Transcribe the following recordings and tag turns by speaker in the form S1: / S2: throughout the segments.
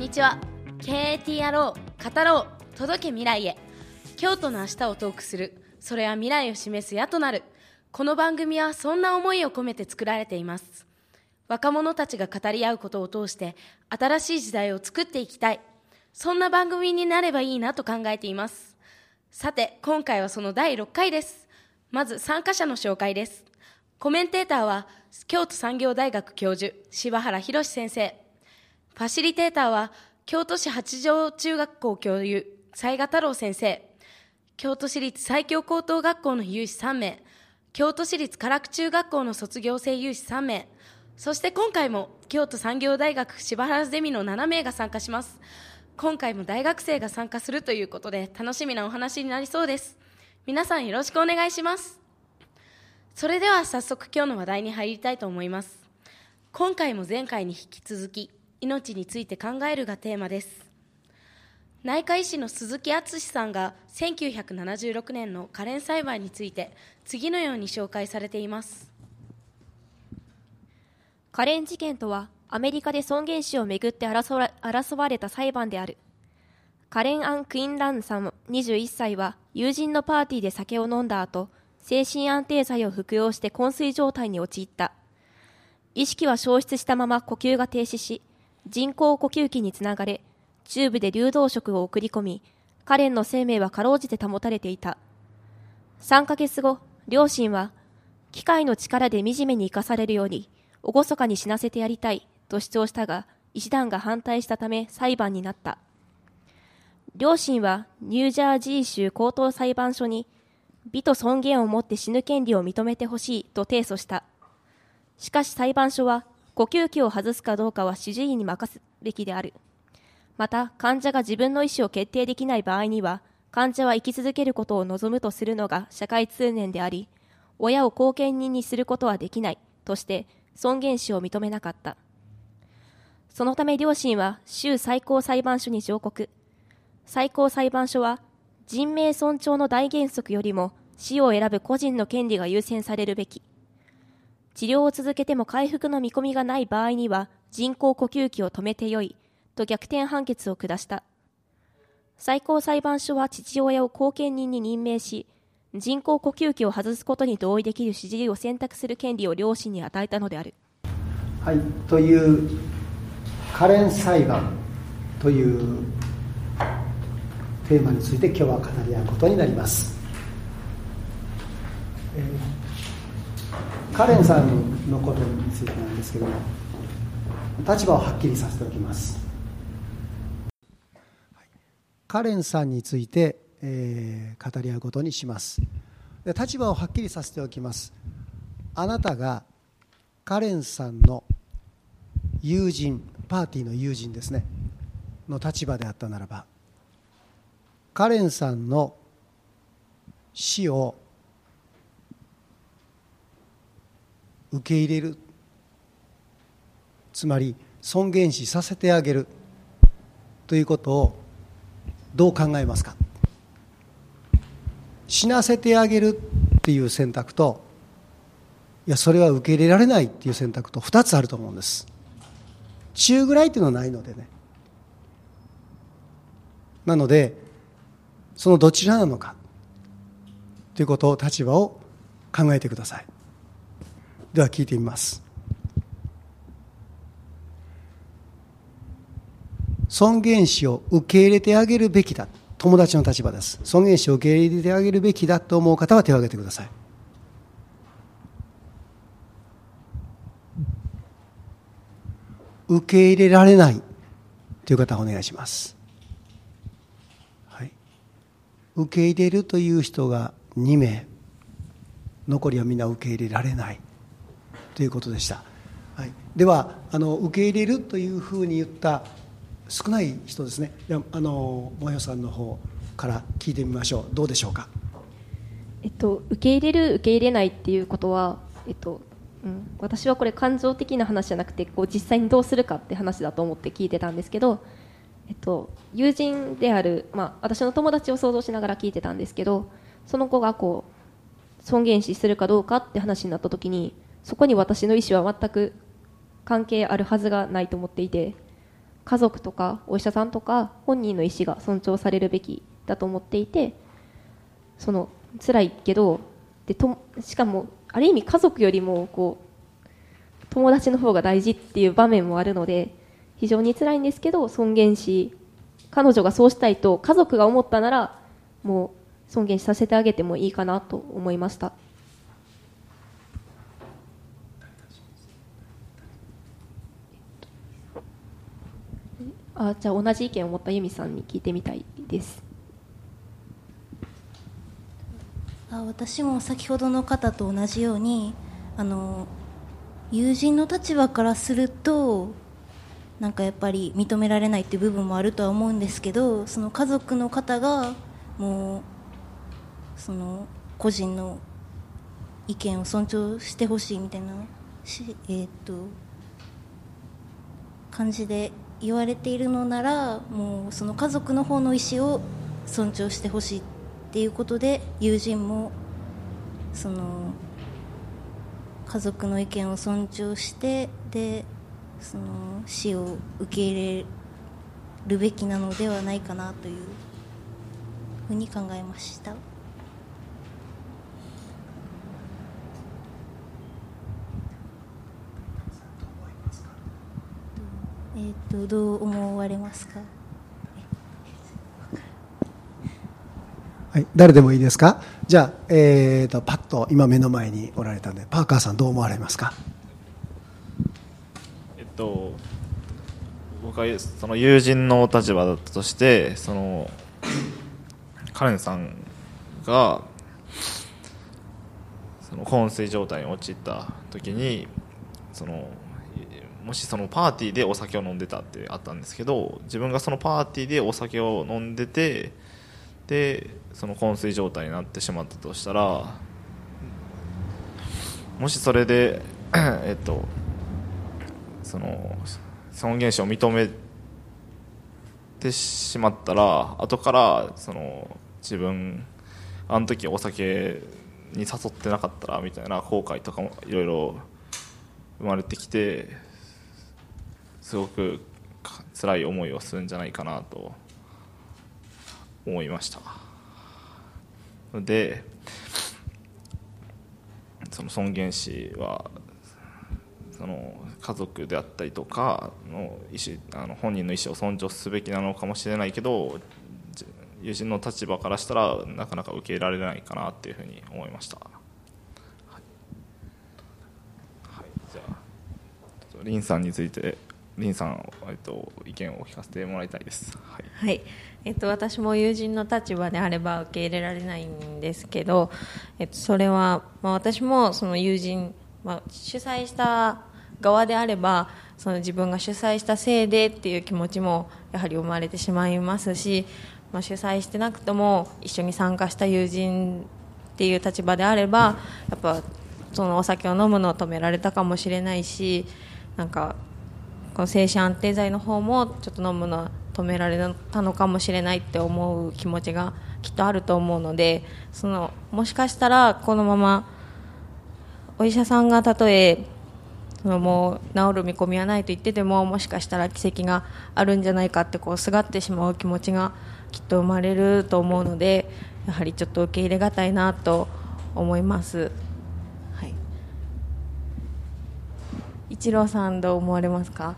S1: にちは。 KAT やろう語ろう届け未来へ。京都の明日をトークする、それは未来を示す矢となる。この番組はそんな思いを込めて作られています。若者たちが語り合うことを通して新しい時代を作っていきたい、そんな番組になればいいなと考えています。さて今回はその第6回です。まず参加者の紹介です。コメンテーターは京都産業大学教授柴原博先生、ファシリテーターは京都市八条中学校教諭雑賀太郎先生、京都市立西京高等学校の有志3名、京都市立唐久中学校の卒業生有志3名、そして今回も京都産業大学柴原ゼミの7名が参加します。今回も大学生が参加するということで楽しみなお話になりそうです。皆さんよろしくお願いします。それでは早速今日の話題に入りたいと思います。今回も前回に引き続き命について考えるがテーマです。内科医師の鈴木敦さんが1976年のカレン裁判について次のように紹介されています。
S2: カレン事件とはアメリカで尊厳死をめぐって争われた裁判である。カレン・アン・クインランさん21歳は友人のパーティーで酒を飲んだ後、精神安定剤を服用して昏睡状態に陥った。意識は消失したまま呼吸が停止し、人工呼吸器につながれ、チューブで流動食を送り込み、カレンの生命はかろうじて保たれていた。3ヶ月後、両親は機械の力で惨めに生かされるように厳かに死なせてやりたいと主張したが、医師団が反対したため裁判になった。両親はニュージャージー州高等裁判所に美と尊厳を持って死ぬ権利を認めてほしいと提訴した。しかし裁判所は呼吸器を外すかどうかは主治医に任すべきである。また患者が自分の意思を決定できない場合には、患者は生き続けることを望むとするのが社会通念であり、親を後見人にすることはできないとして尊厳死を認めなかった。そのため両親は州最高裁判所に上告。最高裁判所は人命尊重の大原則よりも死を選ぶ個人の権利が優先されるべき。治療を続けても回復の見込みがない場合には人工呼吸器を止めてよいと逆転判決を下した。最高裁判所は父親を後見人に任命し、人工呼吸器を外すことに同意できる主治医を選択する権利を両親に与えたのである。
S3: はい、というカレン裁判というテーマについて今日は語り合うことになります。カレンさんのことについてなんですけども、立場をはっきりさせておきます。カレンさんについて、語り合うことにします。で、立場をはっきりさせておきます。あなたがカレンさんの友人、パーティーの友人ですねの立場であったならば、カレンさんの死を受け入れる、つまり尊厳死させてあげるということをどう考えますか。死なせてあげるっていう選択と、いやそれは受け入れられないっていう選択と2つあると思うんです。中ぐらいっていうのはないのでね。なのでそのどちらなのかということを、立場を考えてください。では聞いてみます。尊厳死を受け入れてあげるべきだ。友達の立場です。尊厳死を受け入れてあげるべきだと思う方は手を挙げてください。受け入れられないという方はお願いします。はい、受け入れるという人が2名、残りはみんな受け入れられないということでした。はい、では受け入れるというふうに言った少ない人ですね。もよさんの方から聞いてみましょう。どうでしょうか。
S2: 受け入れる受け入れないっていうことは、私はこれ感情的な話じゃなくて、実際にどうするかって話だと思って聞いてたんですけど、友人である、私の友達を想像しながら聞いてたんですけど、その子が尊厳死するかどうかって話になった時に、そこに私の意思は全く関係あるはずがないと思っていて、 家族とかお医者さんとか本人の意思が尊重されるべきだと思っていて、辛いけどしかもある意味家族よりも友達の方が大事っていう場面もあるので、非常に辛いんですけど尊厳死、彼女がそうしたいと家族が思ったならもう尊厳死させてあげてもいいかなと思いました。じゃあ同じ意見を持った由美さんに聞いてみたいです。
S4: 私も先ほどの方と同じように友人の立場からするとなんかやっぱり認められないっていう部分もあるとは思うんですけど、その家族の方がもうその個人の意見を尊重してほしいみたいな感じで言われているのなら、もうその家族の方の意思を尊重してほしいっていうことで、友人もその家族の意見を尊重してでその死を受け入れるべきなのではないかなというふうに考えました。どう思われますか？
S3: はい、誰でもいいですか？じゃあ、パッと今目の前におられたので、パーカーさんどう思われますか？
S5: 僕はその友人の立場だったとして、そのカレンさんがその昏睡状態に陥った時に、もしそのパーティーでお酒を飲んでたってあったんですけど、自分がそのパーティーでお酒を飲んでて、でその昏睡状態になってしまったとしたら、もしそれでその尊厳死を認めてしまったら、後から自分あの時お酒に誘ってなかったらみたいな後悔とかもいろいろ生まれてきて、すごく辛い思いをするんじゃないかなと思いました。でその尊厳死はその家族であったりとかの本人の意思を尊重すべきなのかもしれないけど、友人の立場からしたらなかなか受け入れられないかなっていうふうに思いました。はい、じゃあリンさんについてリンさん、意見を聞かせてもらいたいです。
S6: はい、私も友人の立場であれば受け入れられないんですけど、それは、私もその友人、主催した側であればその自分が主催したせいでっていう気持ちもやはり生まれてしまいますし、主催してなくても一緒に参加した友人っていう立場であればやっぱそのお酒を飲むのを止められたかもしれないし、なんかこの精神安定剤の方もちょっと飲むのは止められたのかもしれないって思う気持ちがきっとあると思うので、もしかしたらこのままお医者さんがたとえもう治る見込みはないと言ってても、もしかしたら奇跡があるんじゃないかってすがってしまう気持ちがきっと生まれると思うので、やはりちょっと受け入れがたいなと思います。はい、一郎さんどう思われますか？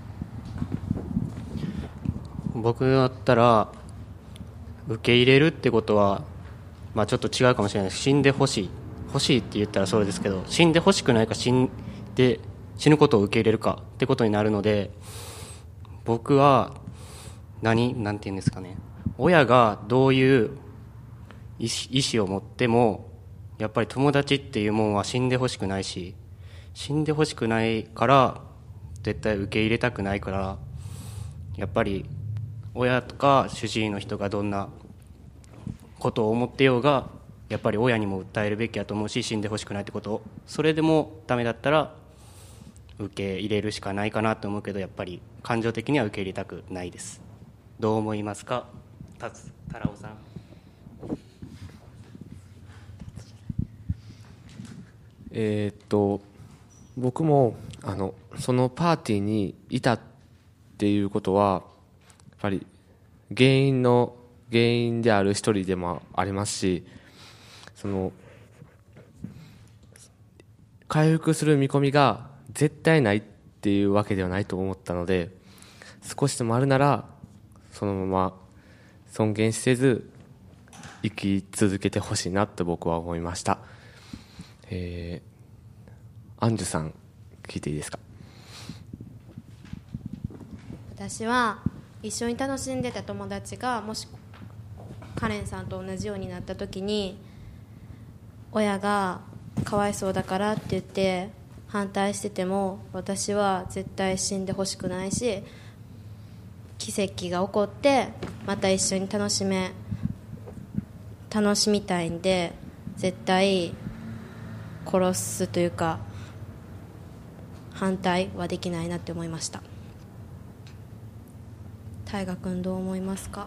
S7: 僕だったら受け入れるってことは、ちょっと違うかもしれないです。死んでほしいって言ったらそうですけど、死んでほしくないか死ぬことを受け入れるかってことになるので、僕はなんて言うんですかね、親がどういう意思を持ってもやっぱり友達っていうもんは死んでほしくないし、死んでほしくないから絶対受け入れたくないから、やっぱり親とか主治医の人がどんなことを思ってようがやっぱり親にも訴えるべきやと思うし、死んでほしくないってことを、それでもダメだったら受け入れるしかないかなと思うけど、やっぱり感情的には受け入れたくないです。どう思いますか？タラオさん。
S8: 僕もそのパーティーにいたっっていうことはやっぱり原因である一人でもありますし、その回復する見込みが絶対ないっていうわけではないと思ったので、少しでもあるならそのまま尊厳せず生き続けてほしいなと僕は思いました。アンジュさん聞いていいですか。
S9: 私は一緒に楽しんでた友達がもしカレンさんと同じようになった時に、親がかわいそうだからって言って反対してても、私は絶対死んでほしくないし、奇跡が起こってまた一緒に楽しみたいんで、絶対殺すというか反対はできないなって思いました。大河君どう思いますか。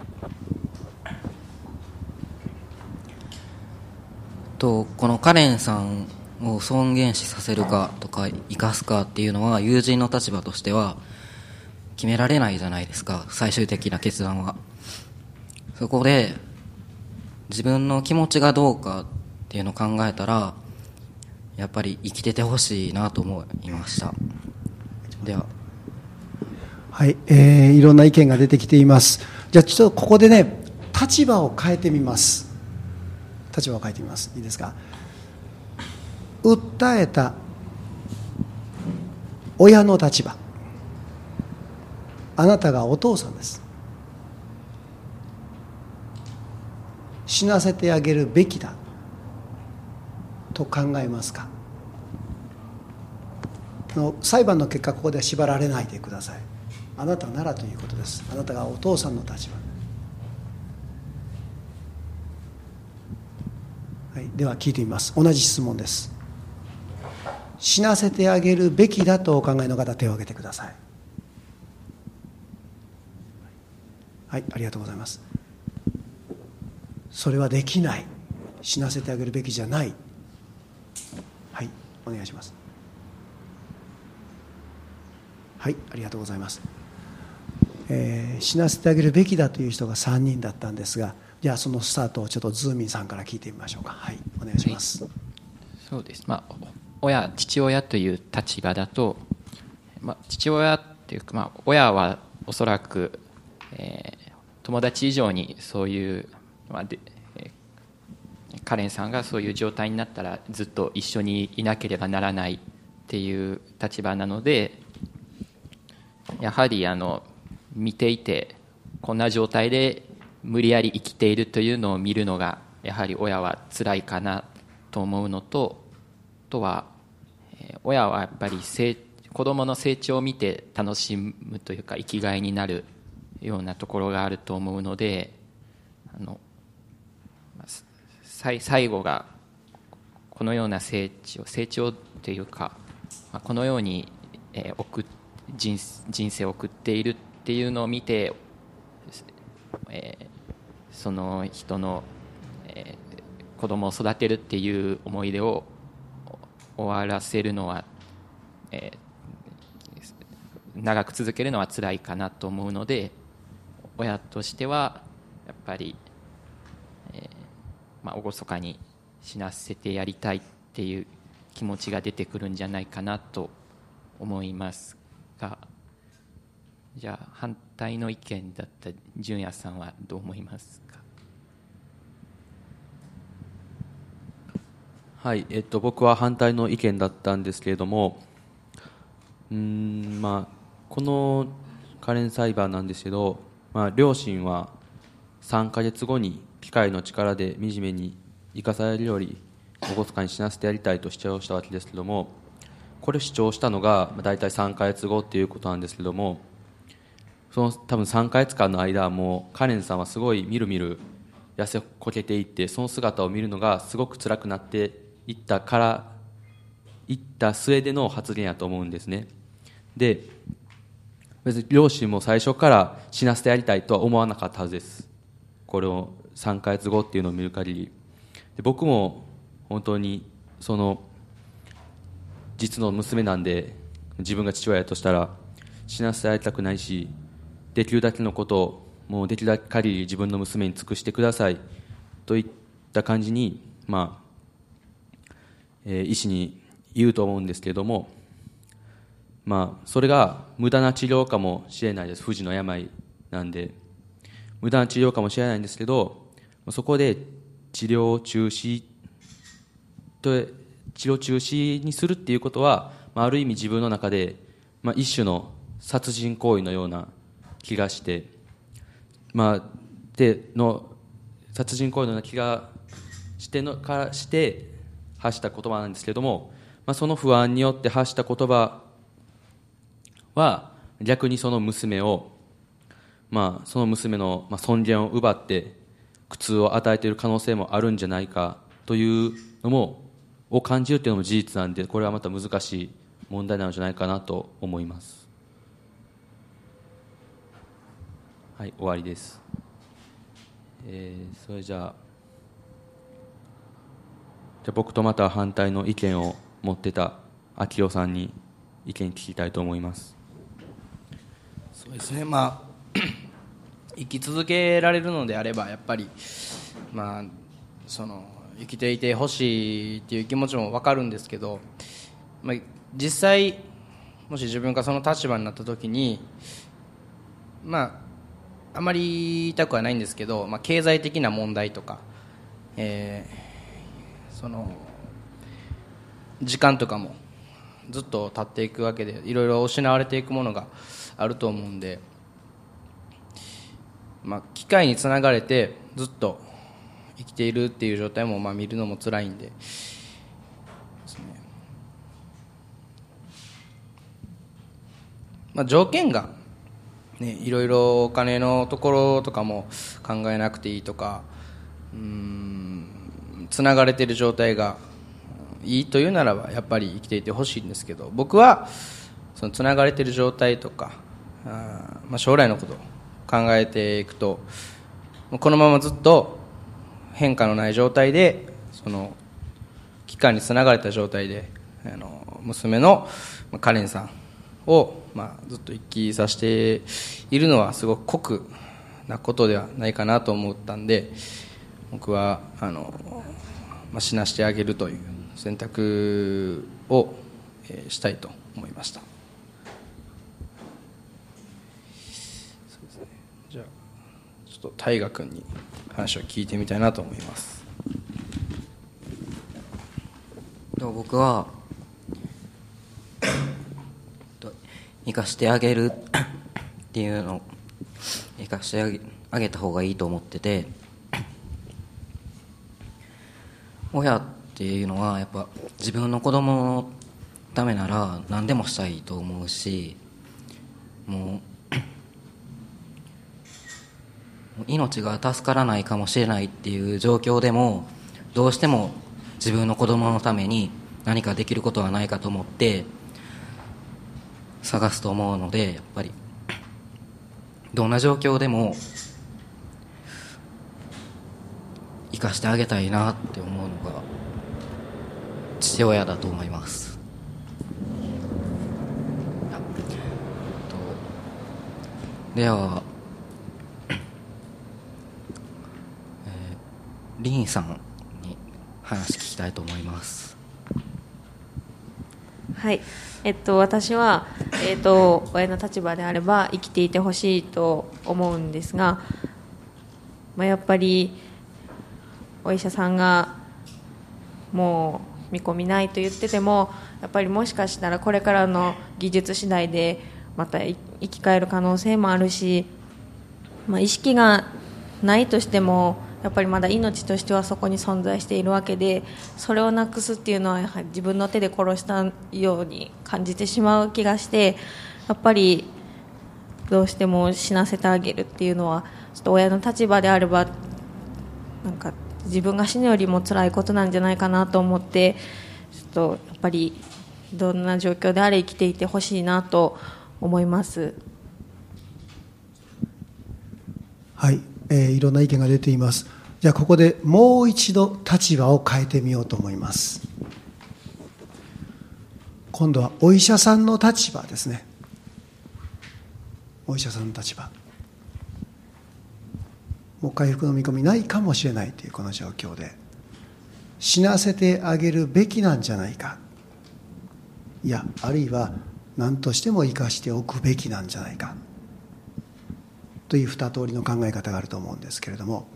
S10: このカレンさんを尊厳死させるかとか生かすかっていうのは友人の立場としては決められないじゃないですか、最終的な決断は。そこで自分の気持ちがどうかっていうのを考えたら、やっぱり生きててほしいなと思いました。では、
S3: はい、いろんな意見が出てきています。じゃあちょっとここでね、立場を変えてみます。立場を変えてみます。いいですか。訴えた親の立場、あなたがお父さんです。死なせてあげるべきだと考えますか。裁判の結果、ここでは縛られないでください。あなたならということです。あなたがお父さんの立場、はい、では聞いてみます。同じ質問です。死なせてあげるべきだとお考えの方、手を挙げてください。はい、ありがとうございます。それはできない、死なせてあげるべきじゃない。はい、お願いします。はい、ありがとうございます。死なせてあげるべきだという人が3人だったんですが、じゃあそのスタートをちょっとズーミンさんから聞いてみましょうか。はい、お願いします。
S11: はい、そうです。父親という立場だと、父親っていうか、親はおそらく、友達以上にそういう、カレンさんがそういう状態になったらずっと一緒にいなければならないっていう立場なので、やはり見ていてこんな状態で無理やり生きているというのを見るのがやはり親は辛いかなと思うのと、あとは親はやっぱり子供の成長を見て楽しむというか生きがいになるようなところがあると思うので、最後がこのような成長というか、このように人生を送っているっていうのを見て、その人の、子供を育てるっていう思い出を終わらせるのは、長く続けるのは辛いかなと思うので、親としてはやっぱり、厳かに死なせてやりたいっていう気持ちが出てくるんじゃないかなと思いますが、じゃあ反対の意見だった純也さんはどう思いますか。
S12: はい、僕は反対の意見だったんですけれども、このカレン裁判なんですけど、両親は3ヶ月後に機械の力で惨めに生かされるより厳かに死なせてやりたいと主張したわけですけども、これを主張したのが大体3ヶ月後っていうことなんですけども、その多分3ヶ月間の間もカレンさんはすごいみるみる痩せこけていって、その姿を見るのがすごく辛くなっていった末での発言やと思うんですね。で、別に両親も最初から死なせてやりたいとは思わなかったはずです。これを3ヶ月後っていうのを見る限りで、僕も本当にその実の娘なんで、自分が父親としたら死なせられたくないし、できるだけのことをもうできる限り自分の娘に尽くしてくださいといった感じに、医師に言うと思うんですけれども、それが無駄な治療かもしれないです。不治の病なんで無駄な治療かもしれないんですけど、そこで治療中止にするっていうことは、ある意味自分の中で、一種の殺人行為のような気がして、殺人行為のような気がして発した言葉なんですけれども、その不安によって発した言葉は逆にその娘の尊厳を奪って苦痛を与えている可能性もあるんじゃないかというのを感じるというのも事実なんで、これはまた難しい問題なのじゃないかなと思います。はい、終わりです。それじゃあ僕とまた反対の意見を持ってた秋代さんに意見聞きたいと思います。
S13: そうですね、生き続けられるのであればやっぱり、生きていてほしいっていう気持ちも分かるんですけど、実際もし自分がその立場になった時にあまり言いたくはないんですけど、経済的な問題とか、時間とかもずっと経っていくわけで、いろいろ失われていくものがあると思うんで、機械につながれてずっと生きているっていう状態も見るのも辛いんでですね、条件がいろいろお金のところとかも考えなくていいとか、つながれている状態がいいというならばやっぱり生きていてほしいんですけど、僕はそのつながれている状態とか将来のことを考えていくと、このままずっと変化のない状態でその期間につながれた状態で娘のカレンさんをずっと生きさせているのはすごく酷なことではないかなと思ったんで、僕は死なしてあげるという選択をしたいと思いました。そうですね、じゃあちょっと大河君に話を聞いてみたいなと思います。
S10: 僕は生かしてあげるっていうのを生かしてあげた方がいいと思ってて、親っていうのはやっぱ自分の子供のためなら何でもしたいと思うし、もう命が助からないかもしれないっていう状況でもどうしても自分の子供のために何かできることはないかと思って探すと思うので、やっぱりどんな状況でも生かしてあげたいなって思うのが父親だと思います。では、リンさんに話聞きたいと思います。
S6: はい、私は、親の立場であれば生きていてほしいと思うんですが、やっぱりお医者さんがもう見込みないと言ってても、やっぱりもしかしたらこれからの技術次第でまた生き返る可能性もあるし、意識がないとしてもやっぱりまだ命としてはそこに存在しているわけで、それをなくすっていうのはやはり自分の手で殺したように感じてしまう気がして、やっぱりどうしても死なせてあげるっていうのはちょっと親の立場であればなんか自分が死ぬよりも辛いことなんじゃないかなと思って、ちょっとやっぱりどんな状況であれ生きていてほしいなと思います。
S3: はい、いろんな意見が出ています。じゃあここでもう一度立場を変えてみようと思います。今度はお医者さんの立場ですね。 お医者さんの立場、もう回復の見込みないかもしれないというこの状況で、死なせてあげるべきなんじゃないか、いやあるいは何としても生かしておくべきなんじゃないかという二通りの考え方があると思うんですけれども、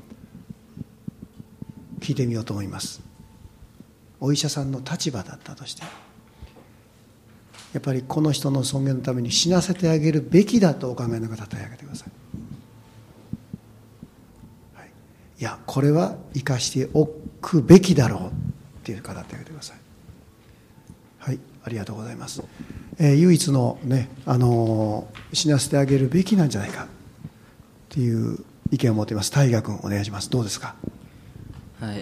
S3: 聞いてみようと思います。お医者さんの立場だったとして、やっぱりこの人の尊厳のために死なせてあげるべきだとお考えの方、手を挙げてください。いやこれは生かしておくべきだろうっていう方、手を挙げてください。はい、ありがとうございます。唯一のね、死なせてあげるべきなんじゃないかっていう意見を持っています。大河君、お願いします。どうですか。
S10: はい、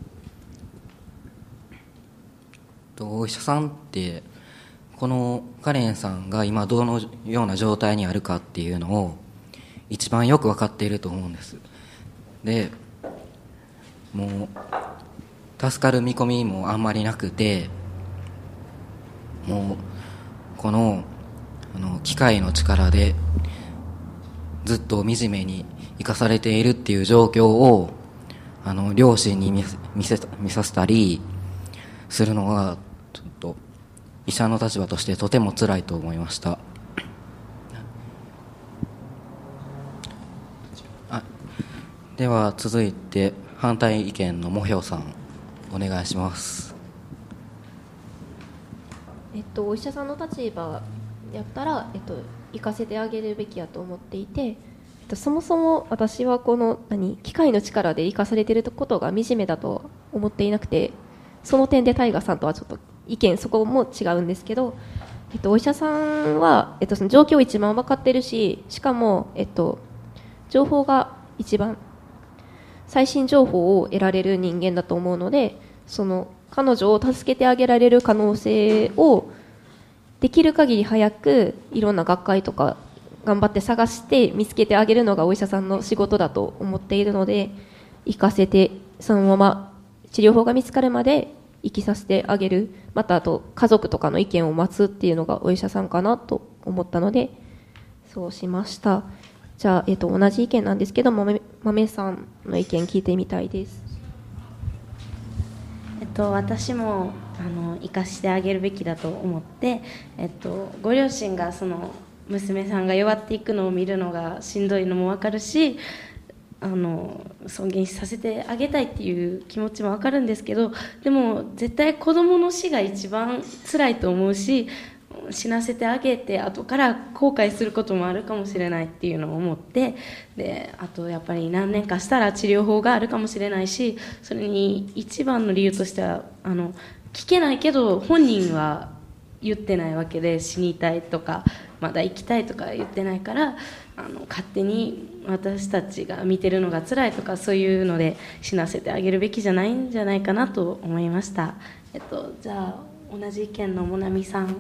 S10: お医者さんってこのカレンさんが今どのような状態にあるかっていうのを一番よく分かっていると思うんです。でもう助かる見込みもあんまりなくて、もうこの機械の力でずっと惨めに生かされているっていう状況を両親に見させたりするのがちょっと医者の立場としてとても辛いと思いました。では続いて反対意見のもひょうさん、お願いします。
S2: お医者さんの立場やったら、行かせてあげるべきやと思っていて、そもそも私はこの機械の力で生かされていることが惨めだと思っていなくて、その点でタイガーさんとはちょっと意見そこも違うんですけど、お医者さんは、その状況を一番分かってるし、しかも、情報が一番最新情報を得られる人間だと思うので、その彼女を助けてあげられる可能性をできる限り早くいろんな学会とか頑張って探して見つけてあげるのがお医者さんの仕事だと思っているので、生かせてそのまま治療法が見つかるまで生きさせてあげる、またあと家族とかの意見を待つっていうのがお医者さんかなと思ったのでそうしました。じゃあ、同じ意見なんですけど、豆さんの意見聞いてみたいです。
S1: 私も生かしてあげるべきだと思って、ご両親がその娘さんが弱っていくのを見るのがしんどいのも分かるし、尊厳死させてあげたいっていう気持ちも分かるんですけど、でも絶対子供の死が一番辛いと思うし、死なせてあげて後から後悔することもあるかもしれないっていうのを思って、であとやっぱり何年かしたら治療法があるかもしれないし、それに一番の理由としては聞けないけど本人は言ってないわけで、死にたいとかまだ生きたいとか言ってないから、勝手に私たちが見てるのが辛いとかそういうので死なせてあげるべきじゃないんじゃないかなと思いました。じゃあ同じ意見のもなみさん。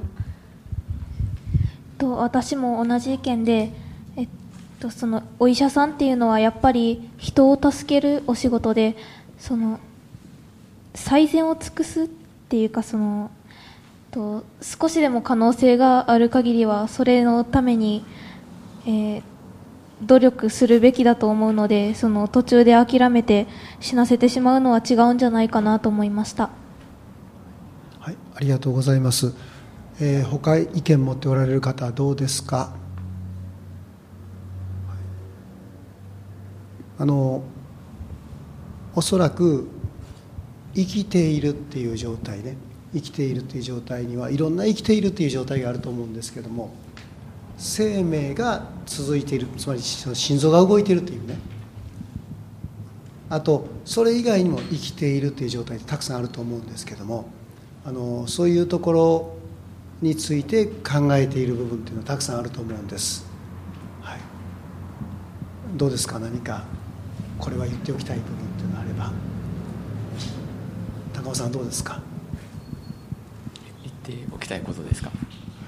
S14: 私も同じ意見で、そのお医者さんっていうのはやっぱり人を助けるお仕事で、その最善を尽くすっていうか、少しでも可能性がある限りはそれのために、努力するべきだと思うので、その途中で諦めて死なせてしまうのは違うんじゃないかなと思いました。
S3: はい、ありがとうございます。他意見持っておられる方はどうですか。おそらく生きているっていう状態ね、生きているっていう状態にはいろんな生きているっていう状態があると思うんですけども、生命が続いている、つまり心臓が動いているというね、あとそれ以外にも生きているっていう状態ってたくさんあると思うんですけども、そういうところについて考えている部分っていうのはたくさんあると思うんです、はい、どうですか。何かこれは言っておきたい部分っていうのがあれば。高尾さんどうですか。
S8: 言っておきたいことですか。はい、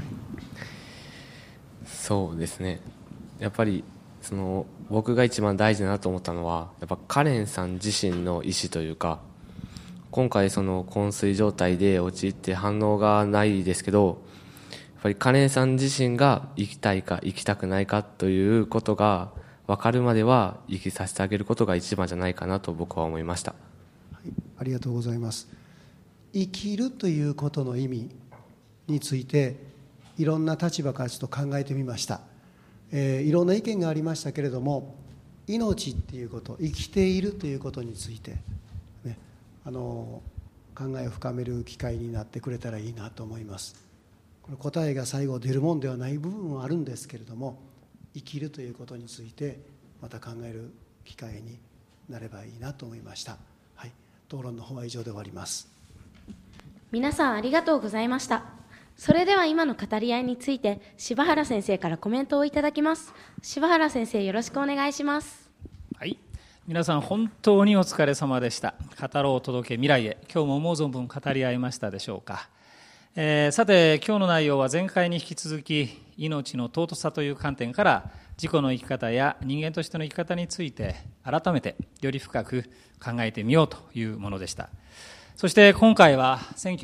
S8: そうですね、やっぱり僕が一番大事だなと思ったのは、やっぱカレンさん自身の意思というか、今回昏睡状態で陥って反応がないですけど、やっぱりカレンさん自身が生きたいか生きたくないかということが分かるまでは生きさせてあげることが一番じゃないかなと僕は思いました。
S3: はい、ありがとうございます。生きるということの意味についていろんな立場からちょっと考えてみました。いろんな意見がありましたけれども、命っていうこと、生きているということについて、ね、考えを深める機会になってくれたらいいなと思います。これ答えが最後出るもんではない部分はあるんですけれども、生きるということについてまた考える機会になればいいなと思いました。はい、討論の方は以上で終わります。
S1: 皆さんありがとうございました。それでは今の語り合いについて柴原先生からコメントをいただきます。柴原先生、よろしくお願いします。
S15: はい、皆さん本当にお疲れ様でした。語ろう届け未来へ、今日も思う存分語り合いましたでしょうか。さて今日の内容は前回に引き続き命の尊さという観点から自己の生き方や人間としての生き方について改めてより深く考えてみようというものでした。そして今回は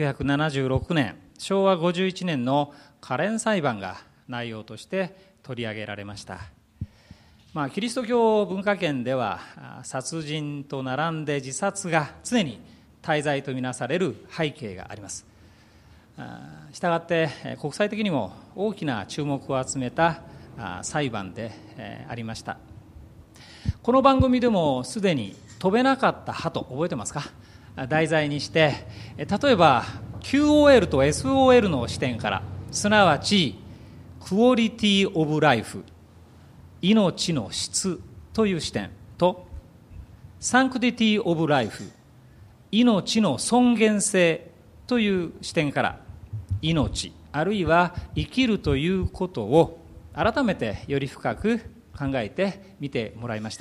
S15: 1976年昭和51年のカレン裁判が内容として取り上げられました。キリスト教文化圏では殺人と並んで自殺が常に大罪とみなされる背景があります。したがって国際的にも大きな注目を集めた裁判でありました。この番組でもすでに飛べなかった鳩、覚えてますか？題材にして、例えば QOL と SOL の視点から、すなわちクオリティオブライフ、命の質という視点と、サンクティティオブライフ、命の尊厳性という視点から、命あるいは生きるということを改めてより深く考えてみてもらいました。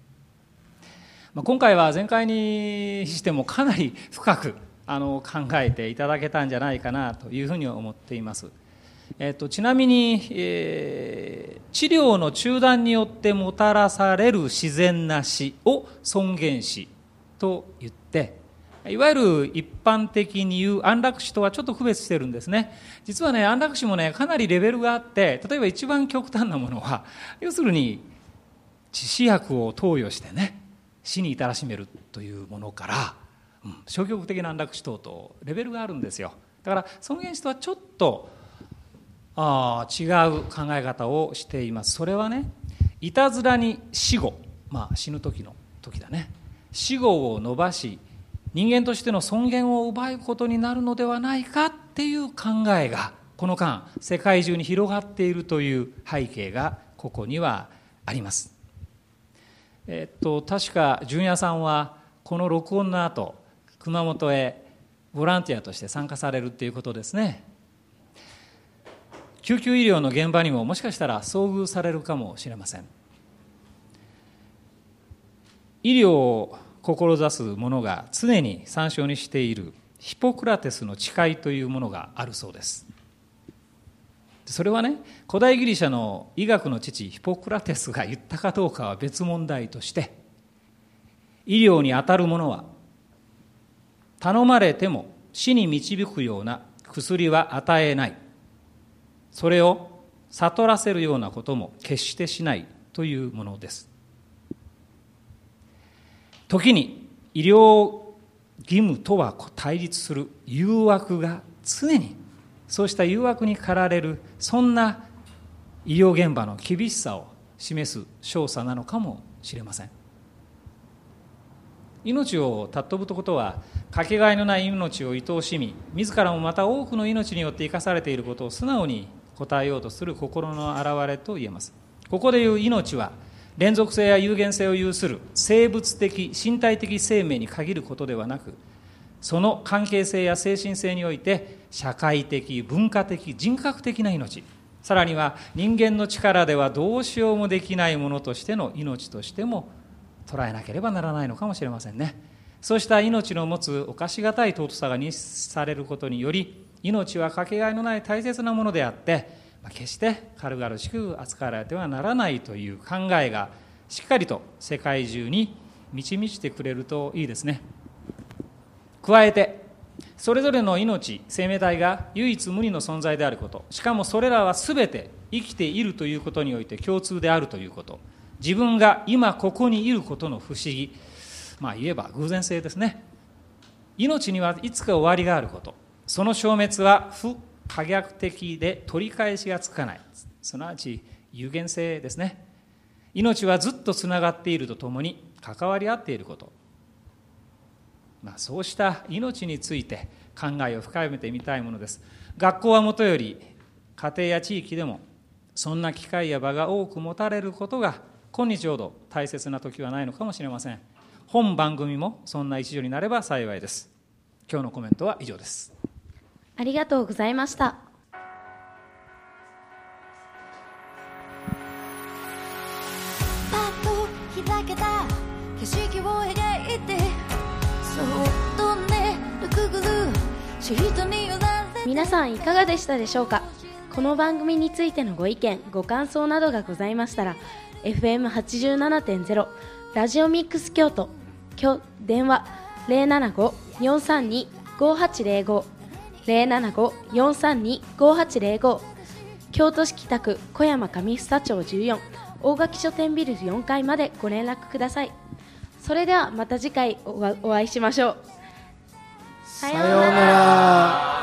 S15: 今回は前回にしてもかなり深く考えていただけたんじゃないかなというふうに思っています。ちなみに、治療の中断によってもたらされる自然な死を尊厳死と言って、いわゆる一般的に言う安楽死とはちょっと区別してるんですね。実はね、安楽死もね、かなりレベルがあって、例えば一番極端なものは、要するに致死薬を投与してね、死に至らしめるというものから、消極的な安楽死等々レベルがあるんですよ。だから尊厳死とはちょっと違う考え方をしています。それはね、いたずらに死後、死ぬ時の時だね、死後を伸ばし人間としての尊厳を奪うことになるのではないかっていう考えがこの間世界中に広がっているという背景がここにはあります。確か純也さんはこの録音の後熊本へボランティアとして参加されるっていうことですね。救急医療の現場にももしかしたら遭遇されるかもしれません。医療を志す者が常に参照にしているヒポクラテスの誓いというものがあるそうです。それはね、古代ギリシャの医学の父ヒポクラテスが言ったかどうかは別問題として、医療に当たる者は頼まれても死に導くような薬は与えない、それを悟らせるようなことも決してしないというものです。時に医療義務とは対立する誘惑が常に、そうした誘惑に駆られる、そんな医療現場の厳しさを示す証左なのかもしれません。命を尊ぶということは、かけがえのない命を愛おしみ、自らもまた多くの命によって生かされていることを素直に応えようとする心の表れと言えます。ここでいう命は、連続性や有限性を有する生物的身体的生命に限ることではなく、その関係性や精神性において社会的、文化的、人格的な命、さらには人間の力ではどうしようもできないものとしての命としても捉えなければならないのかもしれませんね。そうした命の持つ侵しがたい尊さが認識されることにより、命はかけがえのない大切なものであって、決して軽々しく扱われてはならないという考えがしっかりと世界中に満ち満ちてくれるといいですね。加えてそれぞれの命、生命体が唯一無二の存在であること、しかもそれらはすべて生きているということにおいて共通であるということ、自分が今ここにいることの不思議、言えば偶然性ですね。命にはいつか終わりがあること、その消滅は不可逆的で取り返しがつかない、すなわち有限性ですね。命はずっとつながっているとともに関わり合っていること、そうした命について考えを深めてみたいものです。学校はもとより家庭や地域でもそんな機会や場が多く持たれることが今日ほど大切な時はないのかもしれません。本番組もそんな一助になれば幸いです。今日のコメントは以上です。
S1: ありがとうございました。
S16: パッと開けた景色を描いて、そっとねくぐるシートに揺られて。
S1: 皆さんいかがでしたでしょうか。この番組についてのご意見ご感想などがございましたら FM87.0 ラジオミックス京都電話 075-432-5805 075-432-5805 京都市北区小山上房町14大垣書店ビル4階までご連絡ください。それではまた次回お会いしましょう。さようなら。